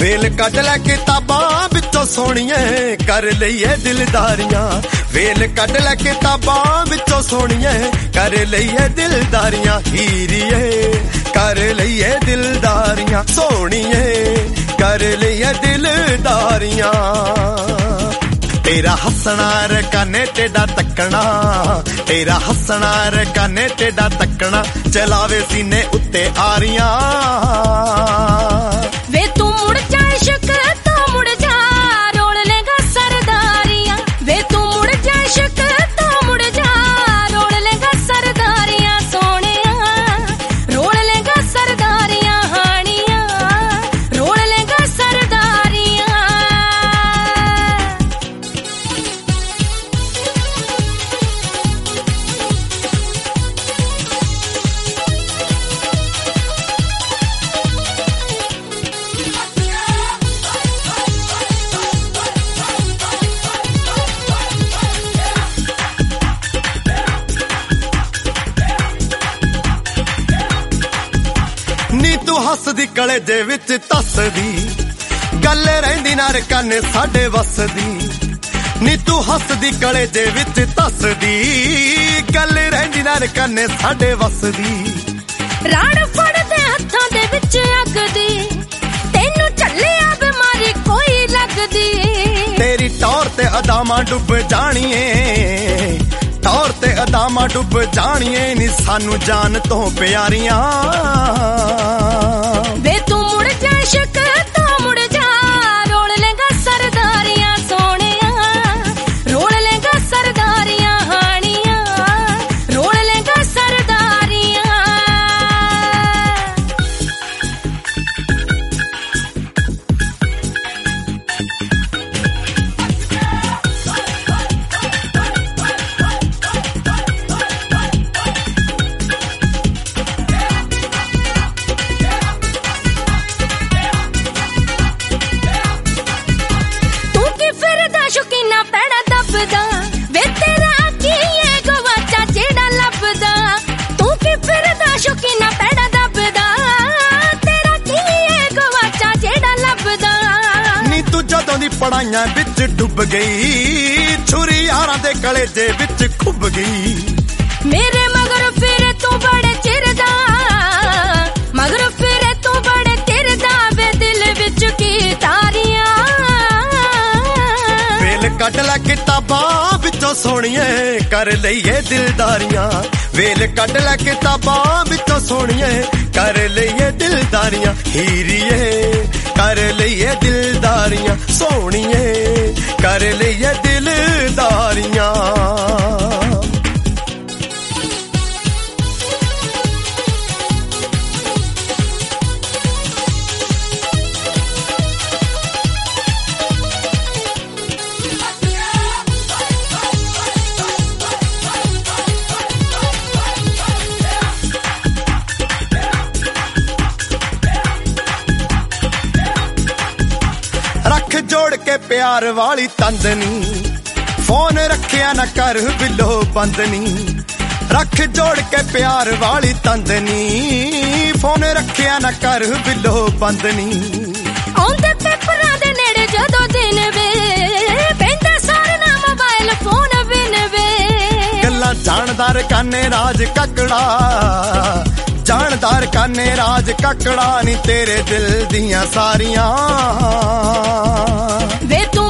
Well cut लै किताबां विचों सोहणिए कर लईए दिलदारियां। वेल कट लै किताबां विचों सोहणिए कर लईए दिलदारियां। हीरिए कर लईए दिलदारियां, सोहणिए कर लईए दिलदारियां। तेरा हसना रकाने टेढ़ा तकना, तेरा हसना रकाने टेढ़ा तकना, चलावे सीने उत्ते आरियां। वे तू मुड़ जा इश्क तो मुड़ जा, रोल लेगा सरदारियां। वे तू मुड़ जा इश्क तो मुड़ जा, रोल लेगा सरदारियां। सोनिया रोल लेगा सरदारियां, हानिया रोल लेगा सरदारियां। नी तू हसदी कलेजे विच तसदी, गल रहिंदी ना रकाने साडे वसदी। नी तू हसदी कलेजे विच तसदी, गल रहिंदी ना रकाने साडे वसदी। राण फड़दे हत्थां दे विच अगदी, तैनू झल्लिया बीमारी कोई लगदी। तेरी टौर ते अदामां डुब जाणीए, टौर ते अदामां डुब जाणीए, नी सानू जान तो प्यारियां। वे तू मुड़ जा इश्क तो मुड़ जा, रोल लेगा सरदारियां। सोनिया रोल लेगा सरदारियां, हानिया रोल लेगा सरदारियां। तू की फिरदा शौकीना पैड़ा दबदा, वे तेरा की ये गवाचा जेड़ा लभदा। तू की फिरदा शौकीना पैड़ा दबदा, तेरा की ये गवाचा जेड़ा लभदा। नी तू जदों दी पढ़ाइयां विच डुब गई, छुरी यारां दे कलेजे विच खुब गई। मेरे मगर फिर तू बड़े चिरदा, मगर फिर तू बड़े चिरदा, वे दिल विच की तारियां। वेल कट लै किताबां विचों सोहणिए कर लईए दिलदारियां। वेल कट लै किताबां विचों सोहणिए कर लईए दिलदारियां। हीरिए कर लईए दिलदारियां, सोहणिए कर लईए दिलदारियां। रख जोड़ के प्यार वाली तंदनी, फोन रखिया न कर बिलो बंदनी। रख जोड़ के प्यार वाली तंदनी, फोन रखिया न कर बिलो बंदनी। आउंदे पेपरां दे नेड़े जदों दिन वे, पैंदा सारना मोबाइल फोन बिन वे। गल्लां जानदार काने राज ककड़ा, जानदार काने राज ककड़ा, नी तेरे दिल दियां सारियां। वे तू